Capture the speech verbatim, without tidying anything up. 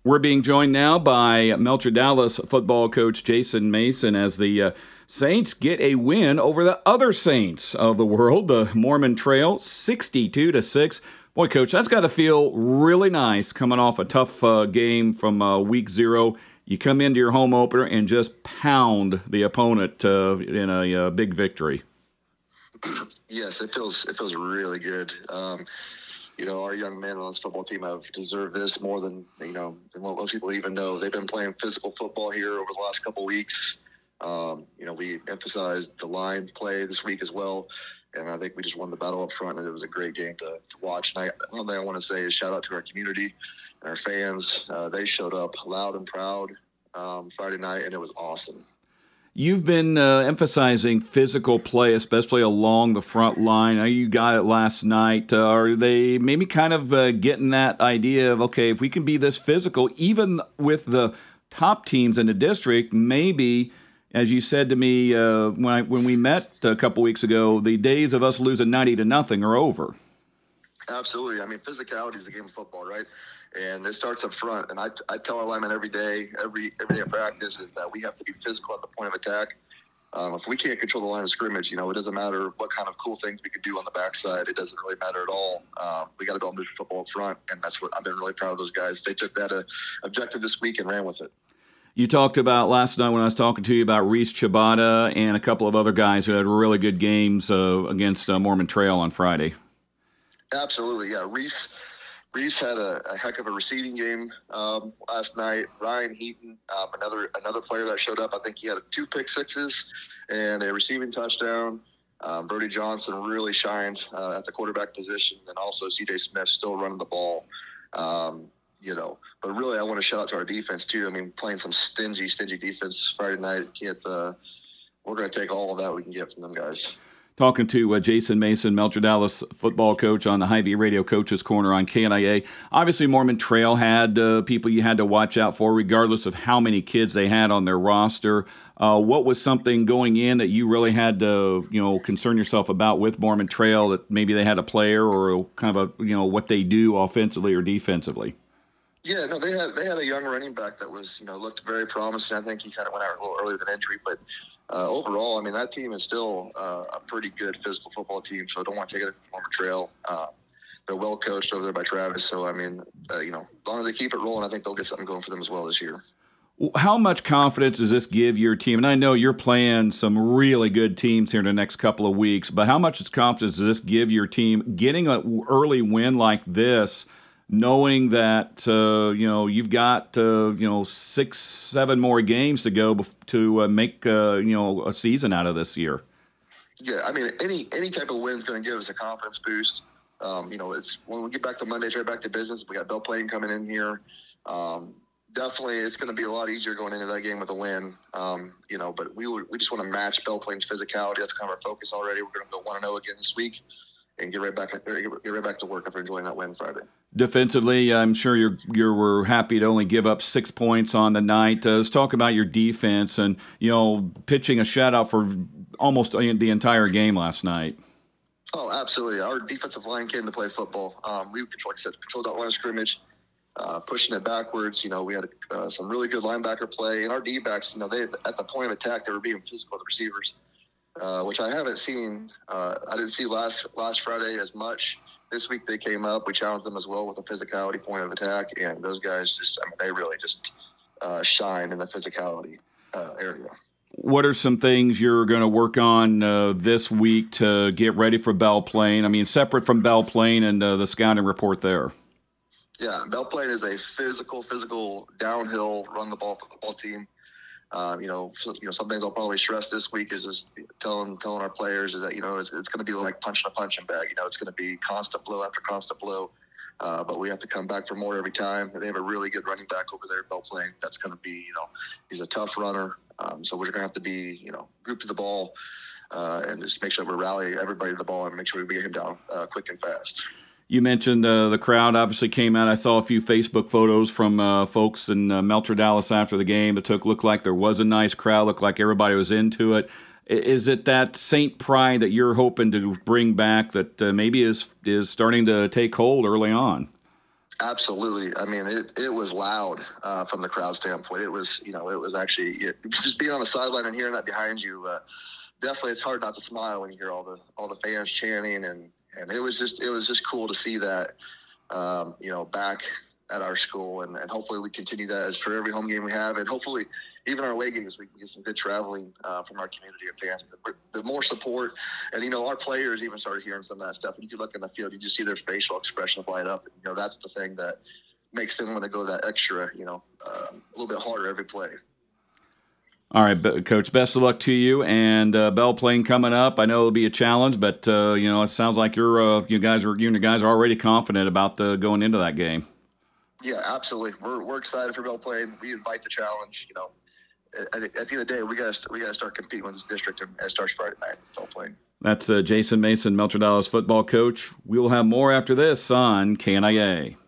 We're being joined now by Melcher Dallas football coach Jason Mason as the uh, Saints get a win over the other Saints of the world, the Mormon Trail, sixty-two to six. Boy, Coach, that's got to feel really nice coming off a tough uh, game from uh, week zero. You come into your home opener and just pound the opponent uh, in a, a big victory. Yes, it feels it feels really good. Um, you know, our young men on this football team have deserved this more than, you know, than what most people even know. They've been playing physical football here over the last couple of weeks. Um, you know, we emphasized the line play this week as well. And I think we just won the battle up front, and it was a great game to, to watch. And I, one thing I want to say is shout out to our community and our fans. Uh, they showed up loud and proud um, Friday night, and it was awesome. You've been uh, emphasizing physical play, especially along the front line. I know you got it last night. Uh, are they maybe kind of uh, getting that idea of, okay, if we can be this physical, even with the top teams in the district, maybe, as you said to me uh, when I, when we met a couple weeks ago, the days of us losing ninety to nothing are over. Absolutely. I mean, physicality is the game of football, right? And it starts up front. And I, I tell our linemen every day, every every day of practice, is that we have to be physical at the point of attack. Um, if we can't control the line of scrimmage, you know, it doesn't matter what kind of cool things we can do on the backside. It doesn't really matter at all. Um, we got to be able to move the football up front, and that's what I've been really proud of those guys. They took that uh, objective this week and ran with it. You talked about last night when I was talking to you about Reese Chabada and a couple of other guys who had really good games uh, against uh, Mormon Trail on Friday. Absolutely, yeah. Reese Reese had a, a heck of a receiving game um, last night. Ryan Heaton, um, another another player that showed up. I think he had two pick sixes and a receiving touchdown. Um, Brody Johnson really shined uh, at the quarterback position, and also C J Smith still running the ball. Um, you know, but really, I want to shout out to our defense too. I mean, playing some stingy, stingy defense Friday night. Can't uh, we're going to take all of that we can get from them guys. Talking to uh, Jason Mason, Melcher Dallas football coach on the Hy-Vee Radio Coaches Corner on K N I A. Obviously, Mormon Trail had uh, people you had to watch out for, regardless of how many kids they had on their roster. Uh, what was something going in that you really had to, you know, concern yourself about with Mormon Trail, that maybe they had a player or kind of a, you know, what they do offensively or defensively? Yeah, no, they had they had a young running back that was, you know, looked very promising. I think he kind of went out a little earlier with an injury, but uh, overall, I mean, that team is still uh, a pretty good physical football team. So I don't want to take it from Mormon Trail. Uh, they're well coached over there by Travis. So I mean, uh, you know, as long as they keep it rolling, I think they'll get something going for them as well this year. How much confidence does this give your team? And I know you're playing some really good teams here in the next couple of weeks, but how much confidence does this give your team getting an early win like this, knowing that uh, you know you've got uh, you know six, seven more games to go to uh, make uh, you know a season out of this year? Yeah, I mean, any any type of win is going to give us a confidence boost. Um, you know, it's when we get back to Monday, right back to business. We got Belle Plaine coming in here. Um, definitely, it's going to be a lot easier going into that game with a win. Um, you know, but we would, we just want to match Belle Plaine's physicality. That's kind of our focus already. We're going to go one and zero again this week and get right back get right back to work after enjoying that win Friday. Defensively, I'm sure you're you were happy to only give up six points on the night. Uh, let's talk about your defense and, you know, pitching a shutout for almost the entire game last night. Oh, absolutely. Our defensive line came to play football. Um, we controlled, like I said, controlled that line of scrimmage, uh, pushing it backwards. You know, we had uh, some really good linebacker play. And our D-backs, you know, they at the point of attack, they were being physical with the receivers, uh, which I haven't seen. Uh, I didn't see last last Friday as much. This week they came up. We challenged them as well with a physicality point of attack. And those guys just, I mean, they really just uh, shine in the physicality uh, area. What are some things you're going to work on uh, this week to get ready for Belle Plaine? I mean, separate from Belle Plaine and uh, the scouting report there. Yeah, Belle Plaine is a physical, physical downhill run the ball football team. Um, you know, so, you know, some things I'll probably stress this week is just telling telling our players is that, you know, it's, it's going to be like punching a punching bag. You know, it's going to be constant blow after constant blow. Uh, but we have to come back for more every time. They have a really good running back over there at Belle Plaine. That's going to be, you know, he's a tough runner. Um, so we're going to have to be, you know, group to the ball uh, and just make sure we rally everybody to the ball and make sure we get him down uh, quick and fast. You mentioned uh, the crowd obviously came out. I saw a few Facebook photos from uh, folks in uh, Melcher Dallas after the game. It took looked like there was a nice crowd, looked like everybody was into it. Is it that Saint pride that you're hoping to bring back that uh, maybe is is starting to take hold early on? Absolutely. I mean, it, it was loud uh, from the crowd standpoint. It was, you know, it was actually it, just being on the sideline and hearing that behind you. Uh, definitely, it's hard not to smile when you hear all the all the fans chanting, and and it was just it was just cool to see that, um, you know, back at our school, and, and hopefully we continue that as for every home game we have, and hopefully even our away games we can get some good traveling uh, from our community and fans. The, the more support, and you know, our players even started hearing some of that stuff. And you could look in the field, you just see their facial expressions light up. And, you know, that's the thing that makes them want to go that extra, you know, um, a little bit harder every play. All right, Coach, best of luck to you. And uh, Belle Plaine coming up. I know it'll be a challenge, but, uh, you know, it sounds like you're, uh, you guys are, you and the guys are already confident about the, going into that game. Yeah, absolutely. We're we're excited for Belle Plaine. We invite the challenge. You know, at, at the end of the day, we got to we got to start competing with this district, and it starts Friday night with Belle Plaine. That's uh, Jason Mason, Melcher Dallas football coach. We will have more after this on K N I A.